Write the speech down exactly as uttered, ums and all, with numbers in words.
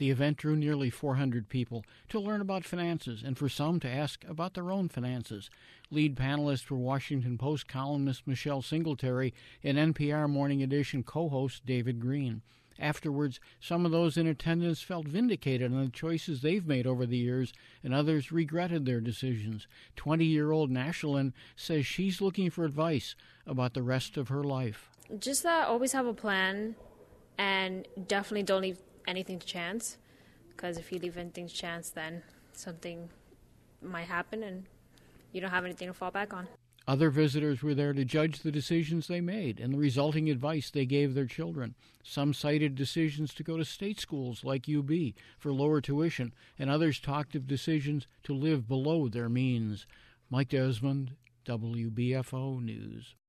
The event drew nearly four hundred people to learn about finances and for some to ask about their own finances. Lead panelists were Washington Post columnist Michelle Singletary and N P R Morning Edition co-host David Green. Afterwards, some of those in attendance felt vindicated on the choices they've made over the years, and others regretted their decisions. twenty-year-old Nashlin says she's looking for advice about the rest of her life. Just that always have a plan, and definitely don't leave anything to chance, because if you leave anything to chance, then something might happen and you don't have anything to fall back on. Other visitors were there to judge the decisions they made and the resulting advice they gave their children. Some cited decisions to go to state schools like U B for lower tuition, and others talked of decisions to live below their means. Mike Desmond, W B F O News.